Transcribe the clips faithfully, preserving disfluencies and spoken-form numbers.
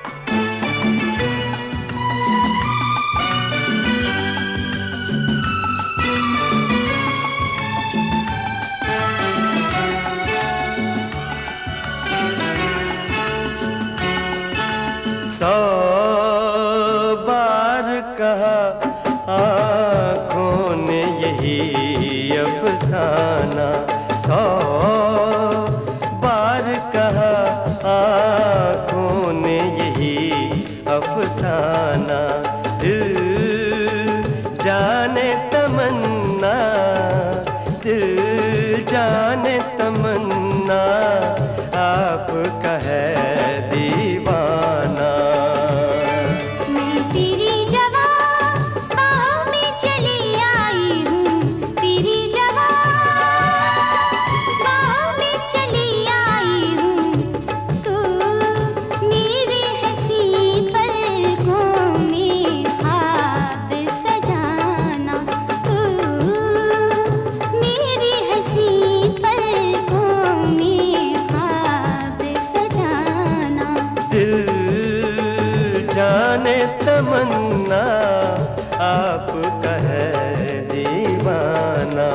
सौ बार कहा आँखों ने यही अफसाना, सौ बार कहा आँखों ने यही अफसाना। दिल जाने तमन्ना, दिल जाने तमन्ना, आपका है दीवाना। मैं तेरी जवां बाहों में चली आई हूँ, तेरी जवां बाहों में चली आई हूँ। तू मेरे हंसी पलकों में ख्वाब सजाना, तू मेरी हंसी पलकों में ख्वाब सजाना। दिल जाने तमन्ना, आपका है दीवाना।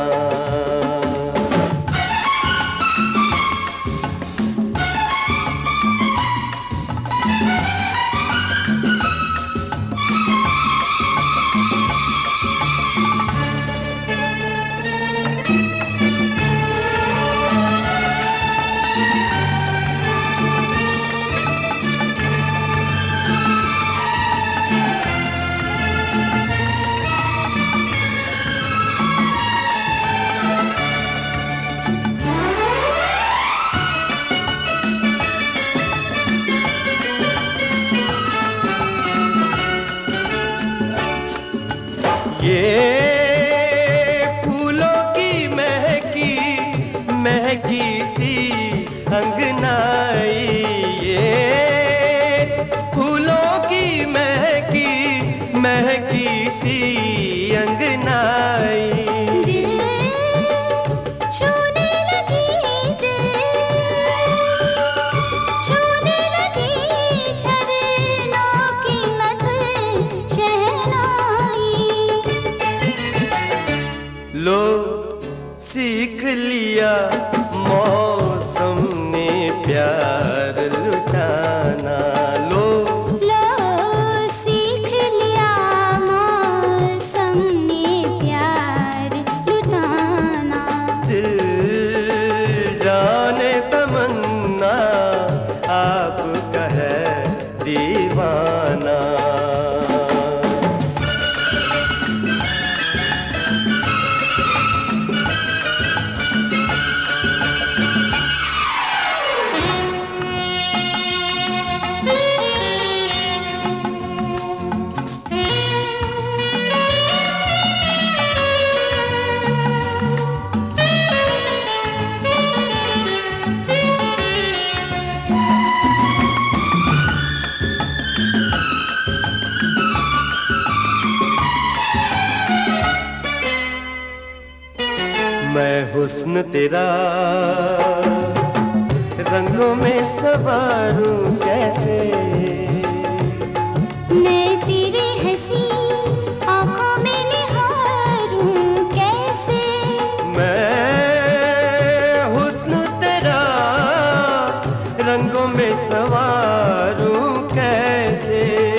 ये फूलों की महकी महकी सी अंगनाई, ये फूलों की महकी महकी सी अंगनाई। दिल छूने लगी, दिल छूने लगी झरनों की मधुर शहनाई। लो सीख लिया मौसम ने प्यार लुटाना, लो लो सीख लिया मौसम ने प्यार लुटाना। दिल जाने तमन्ना, आपका है दीवाना। मैं हुस्न तेरा रंगों में संवारूं कैसे, मैं तेरी हंसी आँखों में निहारूं कैसे। मैं हुस्न तेरा रंगों में संवारूं कैसे।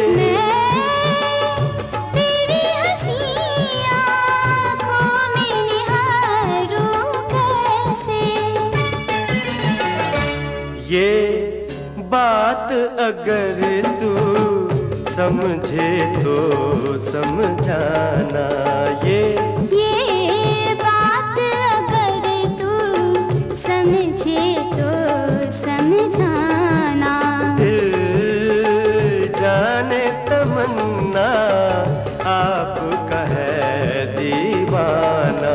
ये बात अगर तू समझे तो समझाना, ये ये बात अगर तू समझे तो समझाना। दिल जाने तमन्ना, आपका है दीवाना।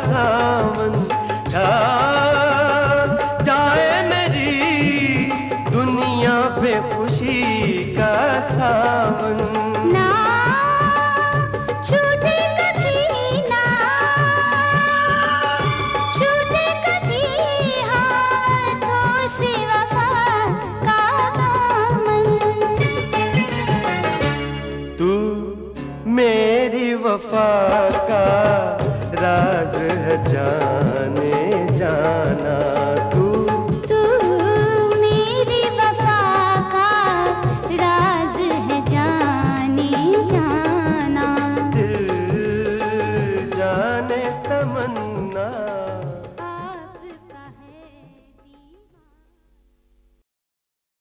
सावन छा जाए मेरी दुनिया पे खुशी का सावन। ना छूटे कभी ना छूटे कभी हाथों से वफा का दामन। तू मेरी वफा का राज है जाने जाना। तू तू मेरी वफा का राज है जाने जाना।